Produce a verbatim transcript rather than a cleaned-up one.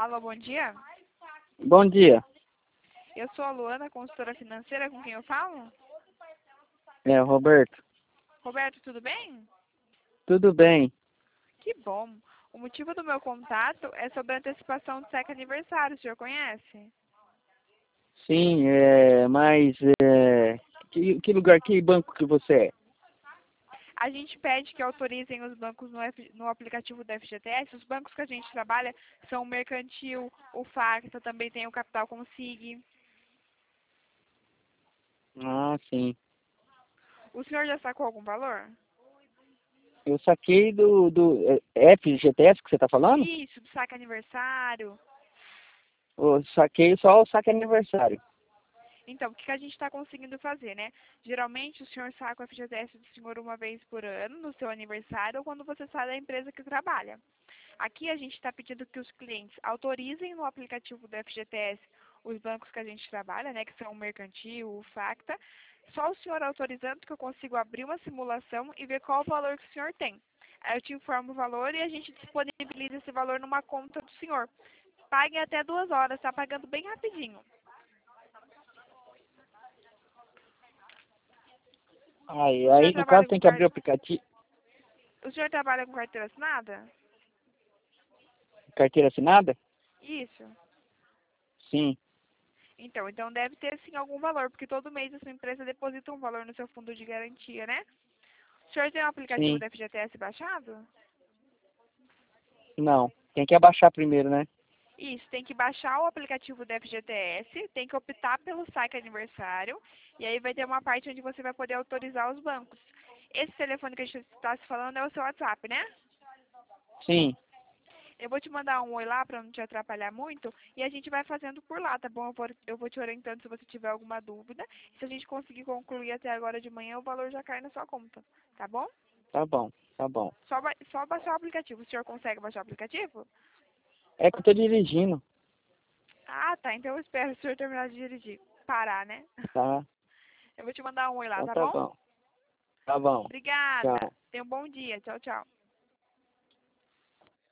Alô, bom dia. Bom dia. Eu sou a Luana, consultora financeira, com quem eu falo? É, Roberto. Roberto, tudo bem? Tudo bem? Que bom. O motivo do meu contato é sobre a antecipação do cheque aniversário, o senhor conhece? Sim, é, mas é, que, que lugar, que banco que você é? A gente pede que autorizem os bancos no, F, no aplicativo do F G T S. Os bancos que a gente trabalha são o Mercantil, o Facta, também tem o Capital Consig. Ah, sim. O senhor já sacou algum valor? Eu saquei do, do é, F G T S que você está falando? Isso, do saque aniversário. Eu saquei só o saque aniversário. Então, o que que a gente está conseguindo fazer, né? Geralmente, o senhor saca o F G T S do senhor uma vez por ano, no seu aniversário, ou quando você sai da empresa que trabalha. Aqui, a gente está pedindo que os clientes autorizem no aplicativo do F G T S os bancos que a gente trabalha, né? Que são o Mercantil, o Facta. Só o senhor autorizando que eu consigo abrir uma simulação e ver qual o valor que o senhor tem. Aí eu te informo o valor e a gente disponibiliza esse valor numa conta do senhor. Pague até duas horas, tá pagando bem rapidinho. Aí, O senhor aí no caso trabalha tem com que abrir car... o aplicativo, o senhor trabalha com carteira assinada? carteira assinada? Isso. Sim, Então, então deve ter sim algum valor, porque todo mês a sua empresa deposita um valor no seu fundo de garantia, né? O senhor tem o aplicativo sim. da F G T S baixado? Não, tem que abaixar primeiro, né? Isso, tem que baixar o aplicativo da F G T S, tem que optar pelo saque aniversário, e aí vai ter uma parte onde você vai poder autorizar os bancos. Esse telefone que a gente está se falando é o seu WhatsApp, né? Sim, Eu vou te mandar um oi lá para não te atrapalhar muito e a gente vai fazendo por lá, tá bom? Eu vou, eu vou te orientando se você tiver alguma dúvida. Se a gente conseguir concluir até agora de manhã, o valor já cai na sua conta, tá bom? tá bom, tá bom. Só, ba- só baixar o aplicativo. O senhor consegue baixar o aplicativo? É que eu tô dirigindo, Ah, tá. Então eu espero o senhor terminar de dirigir. Parar, né? tá? Eu vou te mandar um oi lá, Então tá tá bom? bom, tá bom. Obrigada. Tchau. Tenha um bom dia. Tchau, tchau.